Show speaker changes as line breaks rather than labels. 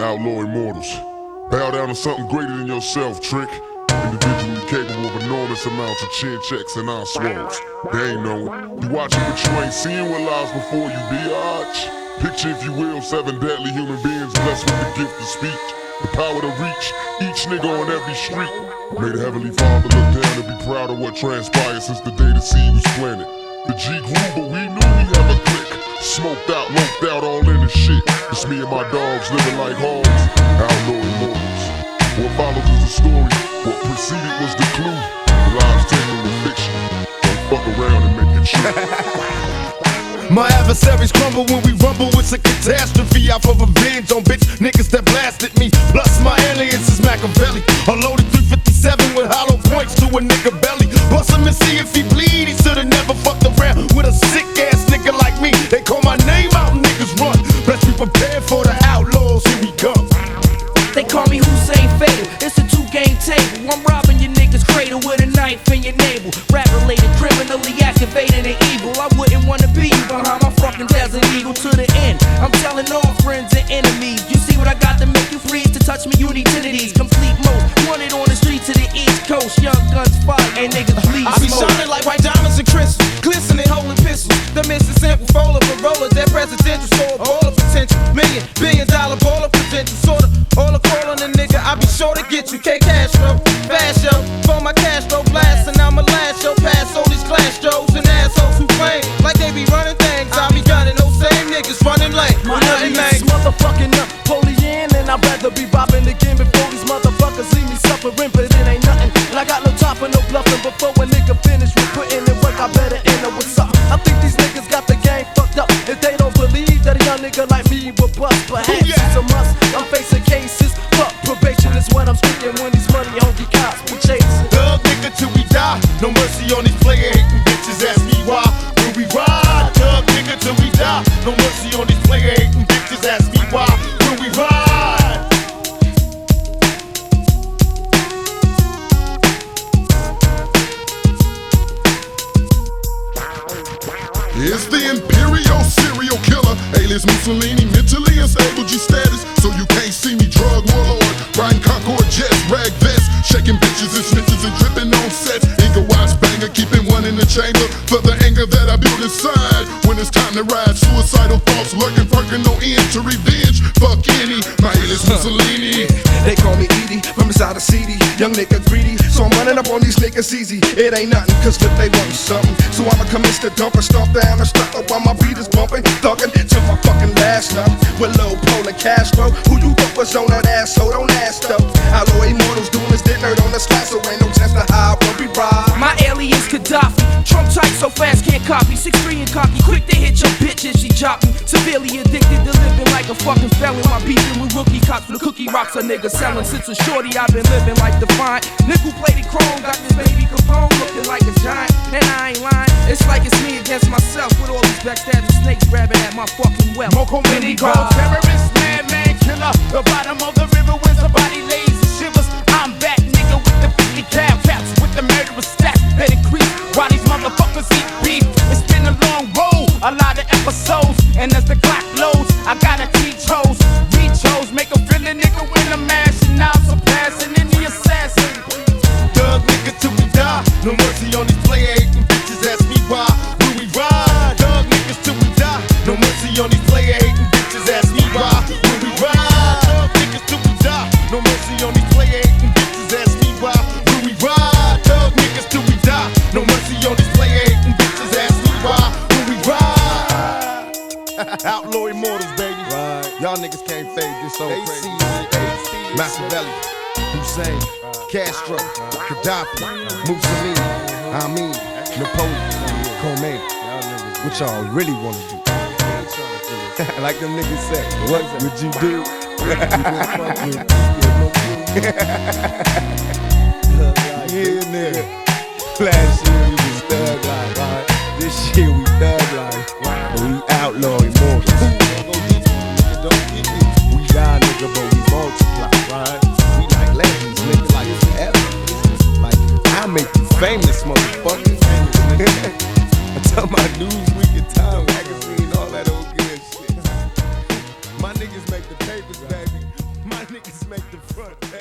Outlaw Immortals. Bow down to something greater than yourself, Trick. Individually capable of enormous amounts of chin checks and eye swallows. They ain't knowing. You watching but you ain't seeing what lies before you, biatch. Picture, if you will, 7 deadly human beings blessed with the gift of speech, the power to reach each nigga on every street. May the Heavenly Father look down and be proud of what transpired since the day the seed was planted. The G grew, but we knew we have a click. Smoked out, loped out, all in the shit. It's me and my dogs living like hogs. Outlaw Immortals. What follows is a story. What preceded was the clue. The lives taken with fiction. Don't fuck around and make it true.
My adversaries crumble when we rumble. It's a catastrophe. Out for revenge on bitch niggas that blasted me. Plus my alias is Machiavelli. A loaded 357 with hollow points to a nigga belly. Bust him and see if he bleed. He should've never fucked around with a sick ass nigga like me. They call my name out and niggas run. Let's be prepared for the outlaws. Here we come.
They call me Hussein Fatal. It's a 2-game table. I'm robbing your niggas' cradle with a knife in your navel. Rap-related, criminally activated and evil. I wouldn't wanna be behind my fucking Desert Eagle to the end. I'm telling all friends and enemies. You see what I got to make you freeze? To touch me, you need titties. Complete most. Wanted on the streets of the East Coast. Young guns fight and niggas bleed.
I be shining like white diamonds and crystals, glistening holding pistols. The Mississippi full of a roller, that presidential store, all of potential. $1 billion baller potential, sorta. All a call on a nigga, I be sure to get you. K Castro, fast show, for my Castro blast, and I'ma last show past all these class Joes and assholes who claim like they be running things. I be gunning those same niggas running late.
My name is motherfucking Napoleon, and I'd rather be robbing again before these motherfuckers leave me suffering, but it ain't nothing. And I got no time for no bluffing. Before a nigga finish with putting in work, I better end up with something. I think these niggas got the game fucked up if they don't believe that a young nigga like me will bust. Perhaps it's a must. I'm facing cases. Fuck probation is what I'm speaking when these money hungry cops be chasing.
Thug nigga till we die. No mercy on these player hating bitches. Ask me why. Will we ride? Thug nigga till we die. No mercy on these player hating bitches. Ask me why. Will we ride?
It's the Imperial serial killer, alias Mussolini, mentally unstable G status, so you can't see me. Drug warlord, riding Concord jets, rag vests, shaking bitches and snitches and dripping on sets. Eagle watch banger, keeping one in the chamber for the anger that I build inside. When it's time to ride, suicidal thoughts lurking, perking no end to revenge. Fuck any, my alias Mussolini.
They call me Edie from inside the CD. Young nigga greedy, so I'm running up on these niggas easy. It ain't nothing, cause if they want something, so I'ma commence to dump and stomp down and stuck up while my beat is bumping. Thuggin' till my fucking last numb. With Lil Pole and Castro, who you thought was on that ass, so don't ask though. Outlaw Immortals doing this dick nerd on the slap, so ain't no chance to hide when we ride.
My alias Gaddafi, trunk tight so fast can't copy. 6'3" and cocky, quick to hit your bitch if she drop me. Severely addicted to living like a fucking felon. My beefing with rookie cops for the cookie rocks a nigga selling. Since a shorty I've been living like Defiant. Nickel plated chrome, got this baby Capone looking like a giant. And I ain't lying, it's like it's me against myself with all these backstabbing snakes grabbing at my fucking wealth.
Moco Mini Gold, terrorist, man, killer. The bottom of the river when somebody lays and shivers. I'm back, nigga, with the 50 cal caps, with the murderous stats that increase. While these motherfuckers eat beef, it's been a long road, a lot of episodes. And as the clock loads, I gotta teach hoes, reach hoes, make a feeling nigga when I'm mashing out, surpassing any assassin. Thug nigga till we die, no mercy on these player hating bitches. Ask me why. Will we ride? Thug niggas till we die, no mercy on these player hating bitches. Ask me why. Will we ride? Thug niggas till we die, no mercy on these player hating bitches. Ask me why. Will we ride? Thug niggas till we die, no mercy on these player hating bitches. Ask me why. Will we ride? Outlaw Immortals, baby. Right. Y'all niggas can't fade this so crazy. Machiavelli, Hussein, Castro, Gaddafi, Mussolini, I mean, Napoleon, Khomeini. What y'all really wanna do? Like them niggas say, what would you do? Yeah, nigga. Last year we was thug life, right? This year we thug life, but we outlaw Immortals. We die, nigga, but we multiply, right? We like legends, nigga, like forever. Like, I'll make you famous, motherfucker. I tell my Newsweek and Time magazine, all that old good shit. My niggas make the papers, baby.
front.